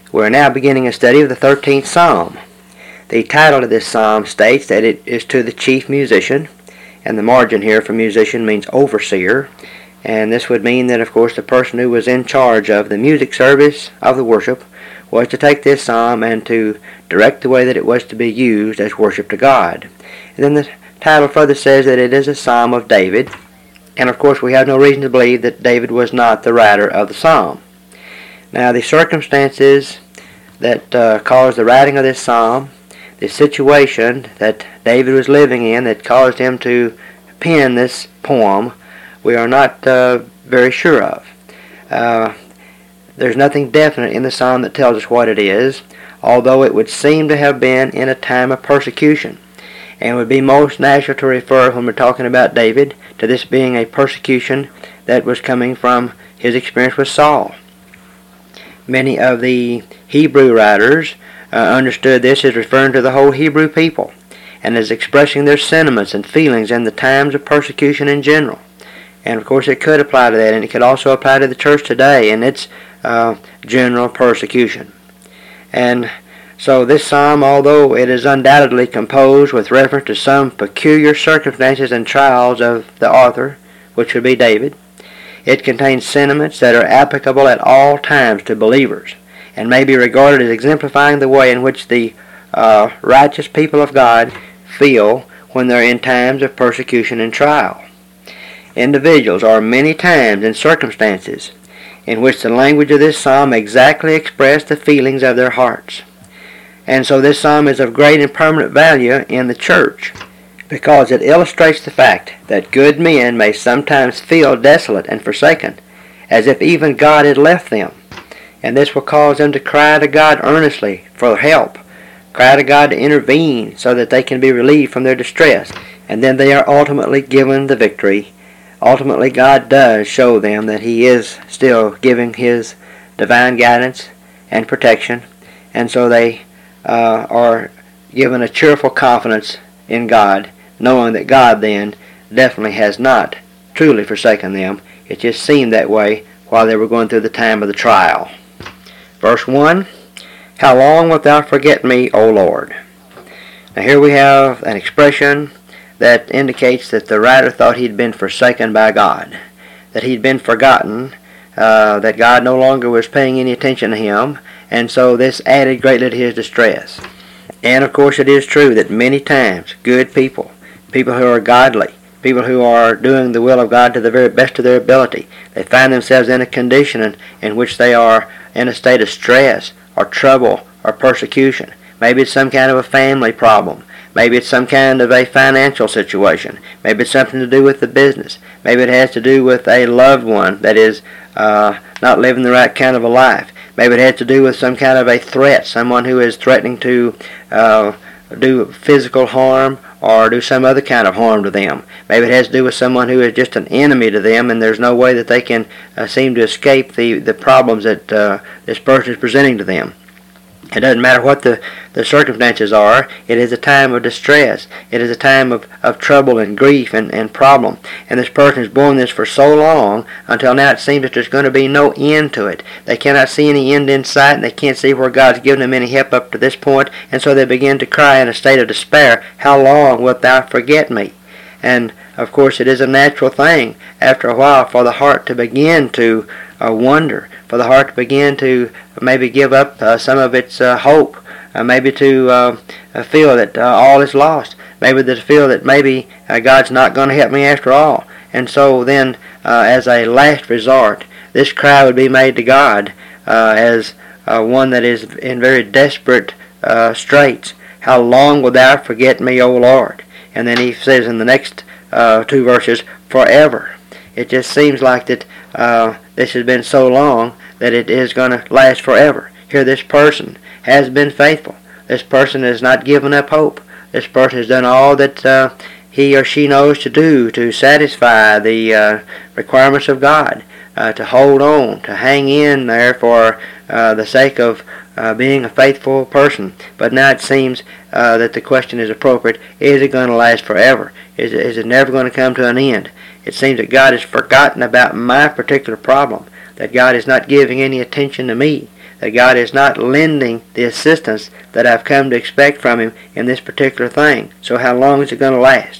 We're now beginning a study of the 13th Psalm. The title of this psalm states that it is to the chief musician, and the margin here for musician means overseer, and this would mean that, of course, the person who was in charge of the music service of the worship was to take this psalm and to direct the way that it was to be used as worship to God. And then the title further says that it is a psalm of David, and of course we have no reason to believe that David was not the writer of the psalm. Now, the circumstances that caused the writing of this psalm, the situation that David was living in that caused him to pen this poem, we are not very sure of. There's nothing definite in the psalm that tells us what it is, although it would seem to have been in a time of persecution. And it would be most natural to refer, when we're talking about David, to this being a persecution that was coming from his experience with Saul. Many of the Hebrew writers understood this as referring to the whole Hebrew people and as expressing their sentiments and feelings in the times of persecution in general. And of course it could apply to that, and it could also apply to the church today in its general persecution. And so this psalm, although it is undoubtedly composed with reference to some peculiar circumstances and trials of the author, which would be David, it contains sentiments that are applicable at all times to believers and may be regarded as exemplifying the way in which the righteous people of God feel when they're in times of persecution and trial. Individuals are many times in circumstances in which the language of this psalm exactly expresses the feelings of their hearts. And so this psalm is of great and permanent value in the church, because it illustrates the fact that good men may sometimes feel desolate and forsaken, as if even God had left them. And this will cause them to cry to God earnestly for help, cry to God to intervene so that they can be relieved from their distress, and then they are ultimately given the victory. Ultimately, God does show them that He is still giving His divine guidance and protection, and so they are given a cheerful confidence in God, knowing that God then definitely has not truly forsaken them. It just seemed that way while they were going through the time of the trial. Verse 1, How long wilt thou forget me, O Lord? Now here we have an expression that indicates that the writer thought he'd been forsaken by God, that he'd been forgotten, that God no longer was paying any attention to him, and so this added greatly to his distress. And of course it is true that many times good people, people who are godly, people who are doing the will of God to the very best of their ability, they find themselves in a condition in which they are in a state of stress or trouble or persecution. Maybe it's some kind of a family problem. Maybe it's some kind of a financial situation. Maybe it's something to do with the business. Maybe it has to do with a loved one that is not living the right kind of a life. Maybe it has to do with some kind of a threat, someone who is threatening to do physical harm or do some other kind of harm to them. Maybe it has to do with someone who is just an enemy to them, and there's no way that they can seem to escape the problems that this person is presenting to them. It doesn't matter what the circumstances are. It is a time of distress. It is a time of trouble and grief and problem. And this person is borne this for so long until now it seems that there's going to be no end to it. They cannot see any end in sight, and they can't see where God's given them any help up to this point. And so they begin to cry in a state of despair, How long wilt thou forget me? And of course it is a natural thing after a while for the heart to begin to wonder, for the heart to begin to maybe give up some of its hope, maybe to feel that all is lost, maybe to feel that maybe God's not going to help me after all. And so then, as a last resort, this cry would be made to God as one that is in very desperate straits. How long wilt thou forget me, O Lord? And then he says in the next two verses, forever. It just seems like that this has been so long that it is going to last forever. Here this person has been faithful. This person has not given up hope. This person has done all that he or she knows to do to satisfy the requirements of God, to hold on, to hang in there for the sake of being a faithful person. But now it seems that the question is appropriate. Is it going to last forever? Is it never going to come to an end? It seems that God has forgotten about my particular problem, that God is not giving any attention to me, that God is not lending the assistance that I've come to expect from Him in this particular thing. So how long is it going to last?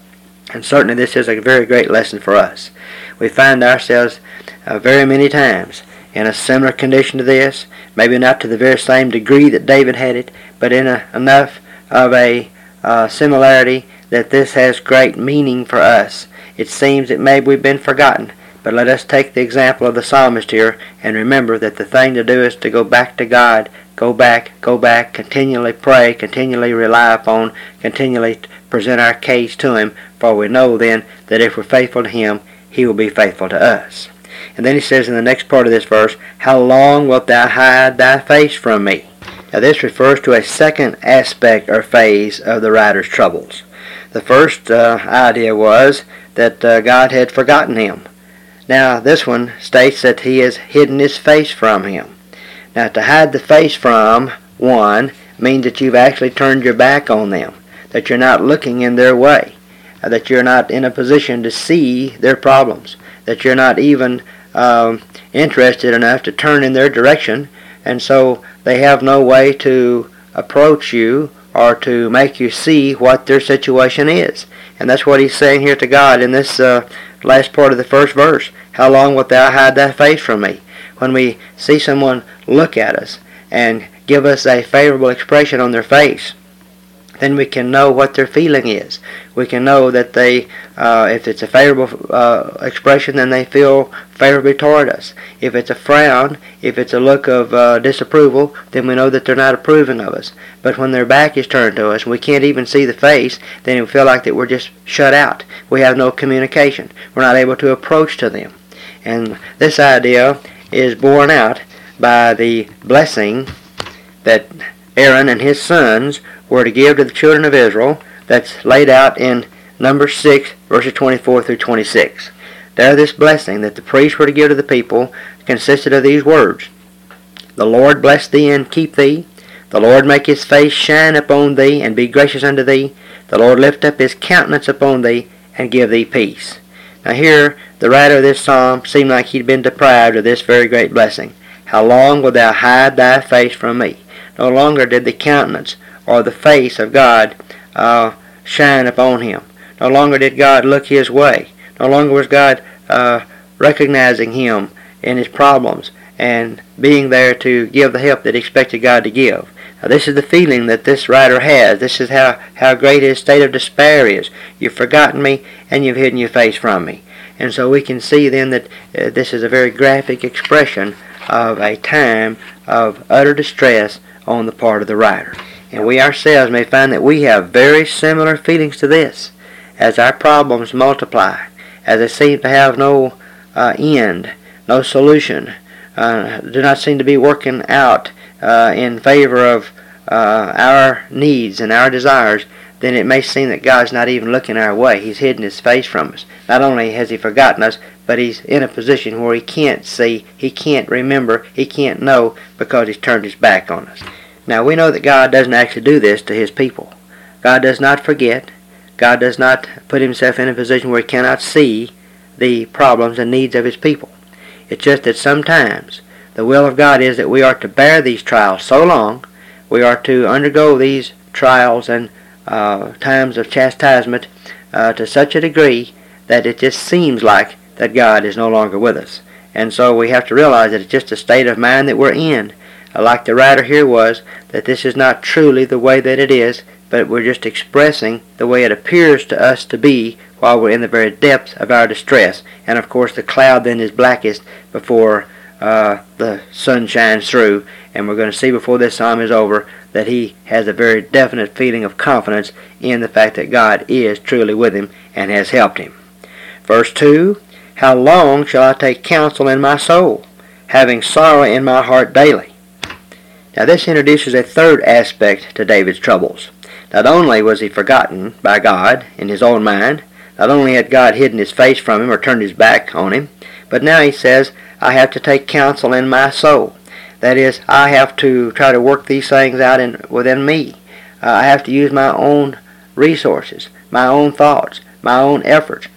And certainly this is a very great lesson for us. We find ourselves very many times in a similar condition to this, maybe not to the very same degree that David had it, but in enough of a similarity that this has great meaning for us. It seems that maybe we've been forgotten, but let us take the example of the psalmist here and remember that the thing to do is to go back to God, go back, continually pray, continually rely upon, continually present our case to Him, for we know then that if we're faithful to Him, He will be faithful to us. And then he says in the next part of this verse, how long wilt thou hide thy face from me? Now this refers to a second aspect or phase of the writer's troubles. The first idea was that God had forgotten him. Now this one states that He has hidden His face from him. Now to hide the face from one means that you've actually turned your back on them, that you're not looking in their way, that you're not in a position to see their problems, that you're not even interested enough to turn in their direction, and so they have no way to approach you or to make you see what their situation is. And that's what he's saying here to God in this last part of the first verse. How long wilt thou hide thy face from me? When we see someone look at us and give us a favorable expression on their face, then we can know what their feeling is. We can know that they, if it's a favorable expression, then they feel favorably toward us. If it's a frown, if it's a look of disapproval, then we know that they're not approving of us. But when their back is turned to us and we can't even see the face, then we feel like that we're just shut out. We have no communication. We're not able to approach to them. And this idea is borne out by the blessing that Aaron and his sons were to give to the children of Israel, that's laid out in Numbers 6, verses 24 through 26. There, this blessing that the priests were to give to the people consisted of these words: The Lord bless thee and keep thee. The Lord make His face shine upon thee and be gracious unto thee. The Lord lift up His countenance upon thee and give thee peace. Now here, the writer of this psalm seemed like he'd been deprived of this very great blessing. How long wilt thou hide thy face from me? No longer did the countenance or the face of God shine upon him. No longer did God look his way. No longer was God recognizing him in his problems and being there to give the help that he expected God to give. Now, this is the feeling that this writer has. This is how great his state of despair is. You've forgotten me and you've hidden your face from me. And so we can see then that this is a very graphic expression of a time of utter distress on the part of the writer. And we ourselves may find that we have very similar feelings to this. As our problems multiply, as they seem to have no end, no solution, do not seem to be working out in favor of our needs and our desires, then it may seem that God's not even looking our way. He's hidden His face from us. Not only has He forgotten us, but He's in a position where He can't see, He can't remember, He can't know, because He's turned His back on us. Now we know that God doesn't actually do this to His people. God does not forget. God does not put Himself in a position where He cannot see the problems and needs of His people. It's just that sometimes the will of God is that we are to bear these trials so long, we are to undergo these trials and times of chastisement to such a degree that it just seems like that God is no longer with us. And so we have to realize that it's just a state of mind that we're in. Like the writer here was, that this is not truly the way that it is, but we're just expressing the way it appears to us to be while we're in the very depths of our distress. And of course the cloud then is blackest before the sun shines through, and we're going to see before this psalm is over that he has a very definite feeling of confidence in the fact that God is truly with him and has helped him. Verse 2, How long shall I take counsel in my soul, having sorrow in my heart daily? Now this introduces a third aspect to David's troubles. Not only was he forgotten by God in his own mind, not only had God hidden his face from him or turned his back on him, but now he says, I have to take counsel in my soul. That is, I have to try to work these things out within me. I have to use my own resources, my own thoughts, my own efforts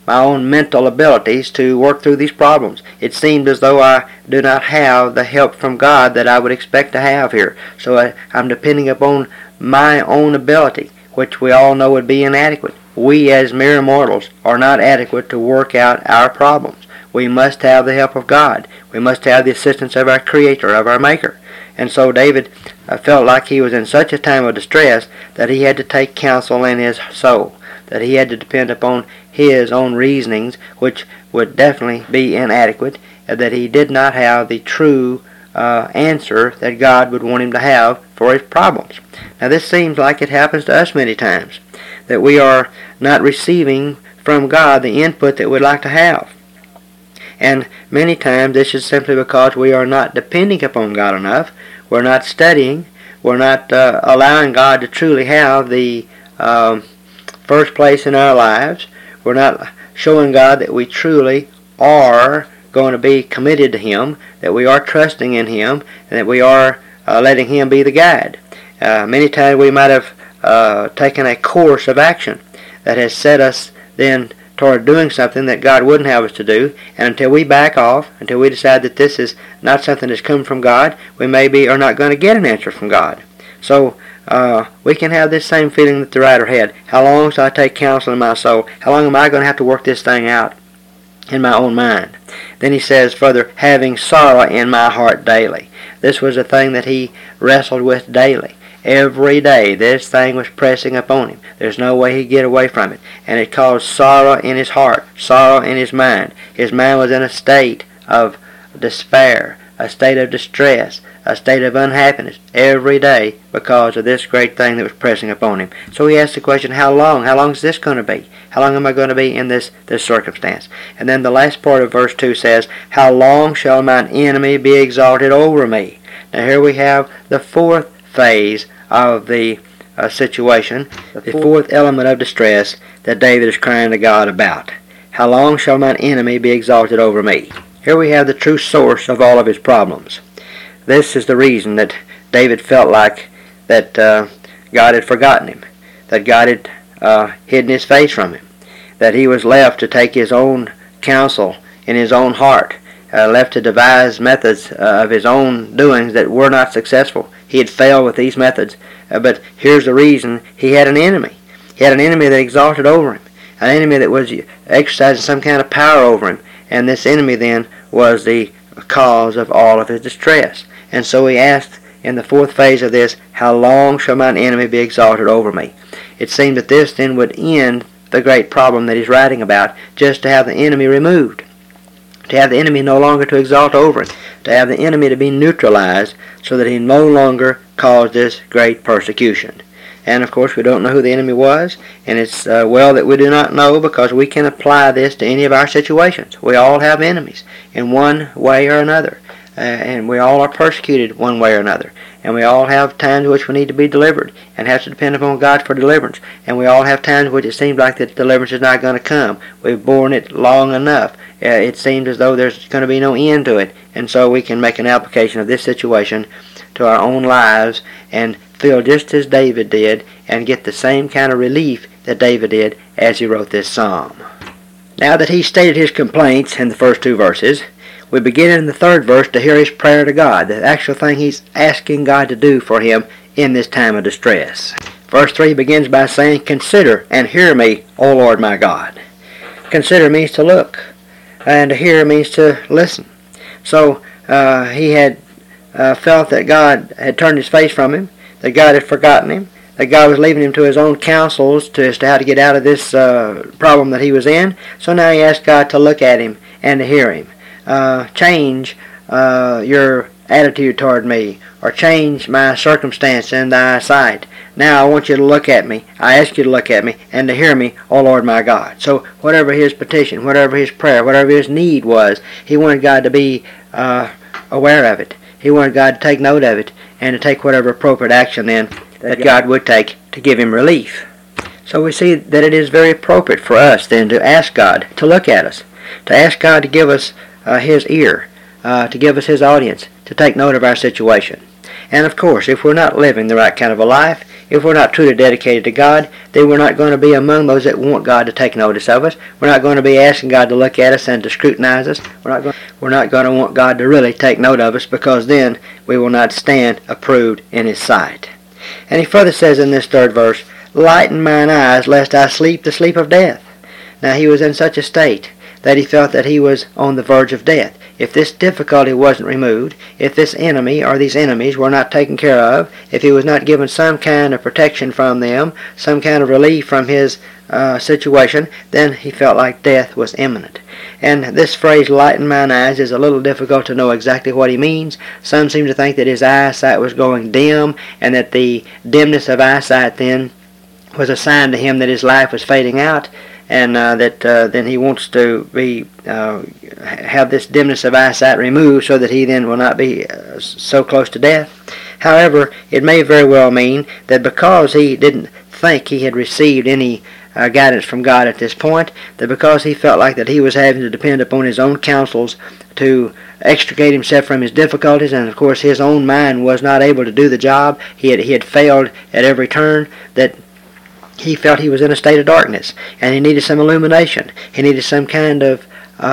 my own mental abilities to work through these problems. It seems as though I do not have the help from God that I would expect to have here. So I'm depending upon my own ability, which we all know would be inadequate. We as mere mortals are not adequate to work out our problems. We must have the help of God. We must have the assistance of our Creator, of our Maker. And so David felt like he was in such a time of distress that he had to take counsel in his soul, that he had to depend upon his own reasonings, which would definitely be inadequate, that he did not have the true answer that God would want him to have for his problems. Now this seems like it happens to us many times, that we are not receiving from God the input that we'd like to have. And many times this is simply because we are not depending upon God enough, we're not studying, we're not allowing God to truly have the first place in our lives. We're not showing God that we truly are going to be committed to Him, that we are trusting in Him, and that we are letting Him be the guide. Many times we might have taken a course of action that has set us then toward doing something that God wouldn't have us to do, and until we back off, until we decide that this is not something that's come from God, we maybe are not going to get an answer from God. So we can have this same feeling that the writer had. How long shall I take counsel in my soul? How long am I going to have to work this thing out in my own mind? Then he says further, having sorrow in my heart daily. This was a thing that he wrestled with daily. Every day this thing was pressing upon him. There's no way he'd get away from it. And it caused sorrow in his heart, sorrow in his mind. His mind was in a state of despair, a state of distress, a state of unhappiness every day because of this great thing that was pressing upon him. So he asked the question, how long? How long is this going to be? How long am I going to be in this circumstance? And then the last part of verse 2 says, how long shall mine enemy be exalted over me? Now here we have the fourth phase of the situation, the fourth element of distress that David is crying to God about. How long shall mine enemy be exalted over me? Here we have the true source of all of his problems. This is the reason that David felt like that God had forgotten him, that God had hidden his face from him, that he was left to take his own counsel in his own heart, left to devise methods of his own doings that were not successful. He had failed with these methods, but here's the reason: he had an enemy. He had an enemy that exalted over him, an enemy that was exercising some kind of power over him, and this enemy then was the cause of all of his distress. And so he asked in the fourth phase of this, how long shall mine enemy be exalted over me? It seemed that this then would end the great problem that he's writing about, just to have the enemy removed, to have the enemy no longer to exalt over him, to have the enemy to be neutralized so that he no longer caused this great persecution. And of course we don't know who the enemy was, and it's well that we do not know, because we can apply this to any of our situations. We all have enemies in one way or another, and we all are persecuted one way or another, and we all have times in which we need to be delivered and have to depend upon God for deliverance, and we all have times in which it seems like that deliverance is not going to come. We've borne it long enough. It seems as though there's going to be no end to it, and so we can make an application of this situation to our own lives and feel just as David did and get the same kind of relief that David did as he wrote this psalm. Now that he stated his complaints in the first two verses, we begin in the third verse to hear his prayer to God, the actual thing he's asking God to do for him in this time of distress. Verse 3 begins by saying, consider and hear me, O Lord my God. Consider means to look, and to hear means to listen. So he had felt that God had turned his face from him, that God had forgotten him, that God was leaving him to his own counsels as to how to get out of this problem that he was in. So now he asked God to look at him and to hear him. Change your attitude toward me, or change my circumstance in thy sight. Now I want you to look at me. I ask you to look at me and to hear me, O Lord my God. So whatever his petition, whatever his prayer, whatever his need was, he wanted God to be aware of it. He wanted God to take note of it and to take whatever appropriate action then that God would take to give him relief. So we see that it is very appropriate for us then to ask God to look at us, to ask God to give us his ear, to give us his audience, to take note of our situation. And of course, if we're not living the right kind of a life, if we're not truly dedicated to God, then we're not going to be among those that want God to take notice of us. We're not going to be asking God to look at us and to scrutinize us. We're not going to want God to really take note of us, because then we will not stand approved in His sight. And he further says in this 3rd verse, "Lighten mine eyes, lest I sleep the sleep of death." Now he was in such a state that he felt that he was on the verge of death. If this difficulty wasn't removed, if this enemy or these enemies were not taken care of, if he was not given some kind of protection from them, some kind of relief from his situation, then he felt like death was imminent. And this phrase, "lighten mine eyes," is a little difficult to know exactly what he means. Some seem to think that his eyesight was going dim, and that the dimness of eyesight then was a sign to him that his life was fading out, and that then he wants to have this dimness of eyesight removed so that he then will not be so close to death. However, it may very well mean that because he didn't think he had received any guidance from God at this point, that because he felt like that he was having to depend upon his own counsels to extricate himself from his difficulties, and of course his own mind was not able to do the job, he had failed at every turn, that he felt he was in a state of darkness, and he needed some illumination. He needed some kind of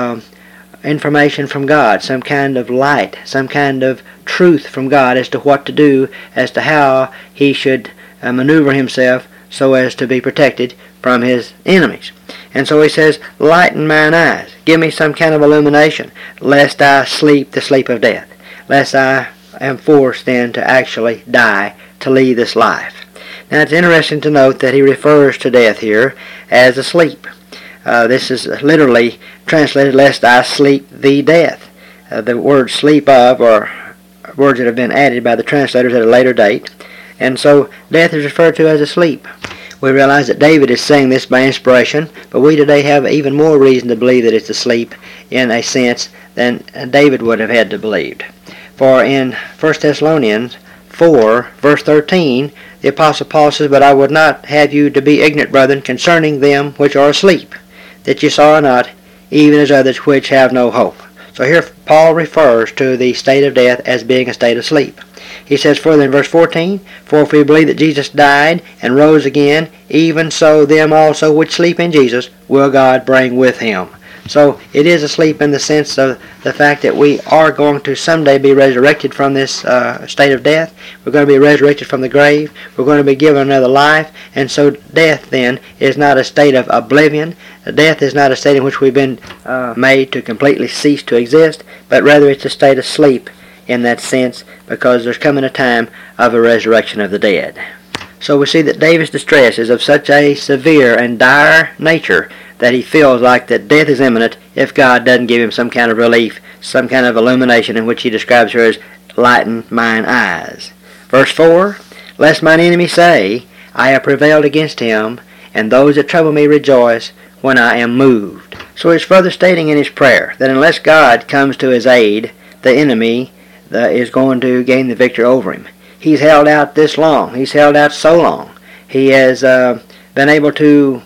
information from God, some kind of light, some kind of truth from God as to what to do, as to how he should maneuver himself so as to be protected from his enemies. And so he says, "Lighten mine eyes, give me some kind of illumination, lest I sleep the sleep of death, lest I am forced then to actually die, to leave this life." Now it's interesting to note that he refers to death here as a sleep. This is literally translated, "lest I sleep the death." The word "sleep of" are words that have been added by the translators at a later date, and so death is referred to as a sleep. We realize that David is saying this by inspiration, but we today have even more reason to believe that it's a sleep in a sense than David would have had to believe. For in 1 Thessalonians 4, verse 13, the Apostle Paul says, "But I would not have you to be ignorant, brethren, concerning them which are asleep, that ye sorrow not, even as others which have no hope." So here Paul refers to the state of death as being a state of sleep. He says further in verse 14, "For if we believe that Jesus died and rose again, even so them also which sleep in Jesus will God bring with him." So it is a sleep in the sense of the fact that we are going to someday be resurrected from this state of death. We're going to be resurrected from the grave. We're going to be given another life. And so death then is not a state of oblivion. Death is not a state in which we've been made to completely cease to exist, but rather it's a state of sleep in that sense, because there's coming a time of a resurrection of the dead. So we see that David's distress is of such a severe and dire nature that he feels like that death is imminent if God doesn't give him some kind of relief, some kind of illumination, in which he describes her as "lighten mine eyes." Verse 4, "Lest mine enemy say, I have prevailed against him, and those that trouble me rejoice when I am moved." So he's further stating in his prayer that unless God comes to his aid, the enemy is going to gain the victory over him. He's held out this long. He's held out so long. He has been able to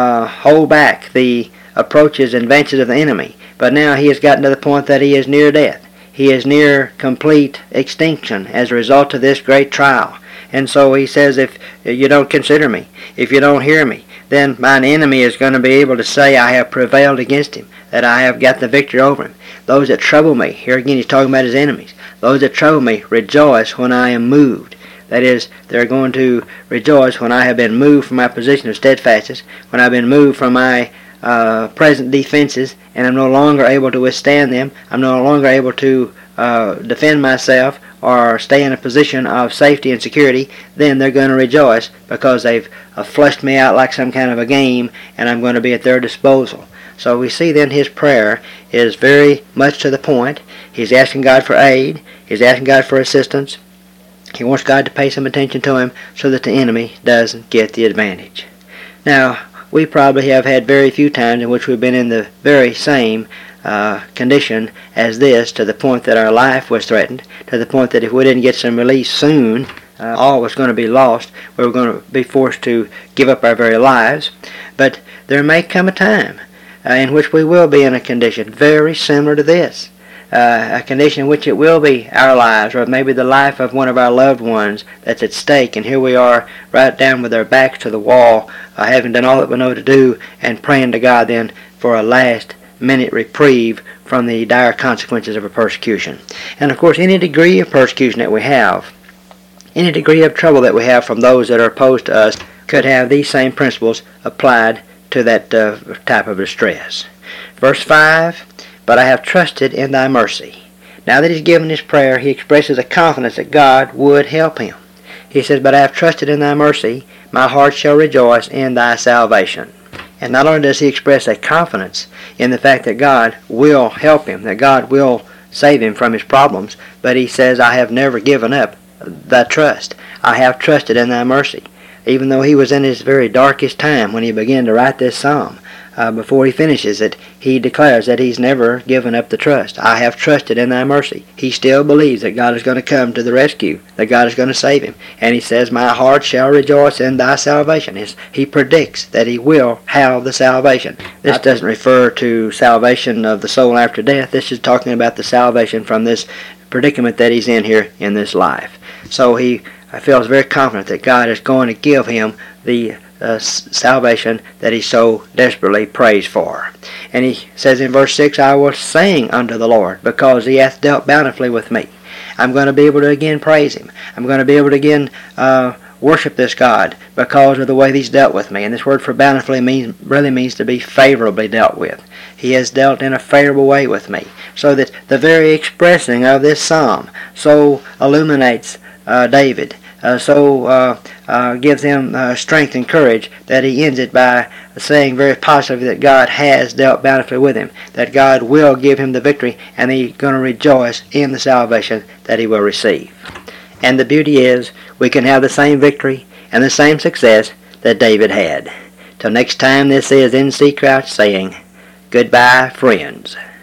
hold back the approaches and advances of the enemy. But now he has gotten to the point that he is near death. He is near complete extinction as a result of this great trial. And so he says, if you don't consider me, if you don't hear me, then mine enemy is going to be able to say, I have prevailed against him, that I have got the victory over him. Those that trouble me, here again he's talking about his enemies, those that trouble me rejoice when I am moved. That is, they're going to rejoice when I have been moved from my position of steadfastness, when I've been moved from my present defenses, and I'm no longer able to withstand them. I'm no longer able to defend myself or stay in a position of safety and security. Then they're going to rejoice because they've flushed me out like some kind of a game, and I'm going to be at their disposal. So we see then his prayer is very much to the point. He's asking God for aid. He's asking God for assistance. He wants God to pay some attention to him so that the enemy doesn't get the advantage. Now, we probably have had very few times in which we've been in the very same condition as this, to the point that our life was threatened, to the point that if we didn't get some relief soon, all was going to be lost. We were going to be forced to give up our very lives. But there may come a time in which we will be in a condition very similar to this. a condition in which it will be our lives, or maybe the life of one of our loved ones that's at stake, and here we are right down with our backs to the wall, having done all that we know to do, and praying to God then for a last minute reprieve from the dire consequences of a persecution. And of course, any degree of persecution that we have, any degree of trouble that we have from those that are opposed to us, could have these same principles applied to that type of distress. Verse 5, "But I have trusted in thy mercy." Now that he's given his prayer, he expresses a confidence that God would help him. He says, "But I have trusted in thy mercy, my heart shall rejoice in thy salvation." And not only does he express a confidence in the fact that God will help him, that God will save him from his problems, but he says, "I have never given up thy trust. I have trusted in thy mercy." Even though he was in his very darkest time when he began to write this psalm, before he finishes it, he declares that he's never given up the trust. "I have trusted in thy mercy." He still believes that God is going to come to the rescue, that God is going to save him. And he says, "My heart shall rejoice in thy salvation." He predicts that he will have the salvation. This doesn't refer to salvation of the soul after death. This is talking about the salvation from this predicament that he's in here in this life. So he feels very confident that God is going to give him the salvation that he so desperately prays for. And he says in verse 6, "I will sing unto the Lord, because he hath dealt bountifully with me." I'm going to be able to again praise him. I'm going to be able to again worship this God because of the way he's dealt with me. And this word for bountifully really means to be favorably dealt with. He has dealt in a favorable way with me. So that the very expressing of this psalm so illuminates David, gives him strength and courage, that he ends it by saying very positively that God has dealt bountifully with him, that God will give him the victory, and he's going to rejoice in the salvation that he will receive. And the beauty is, we can have the same victory and the same success that David had. Till next time, this is N.C. Crouch saying, goodbye, friends.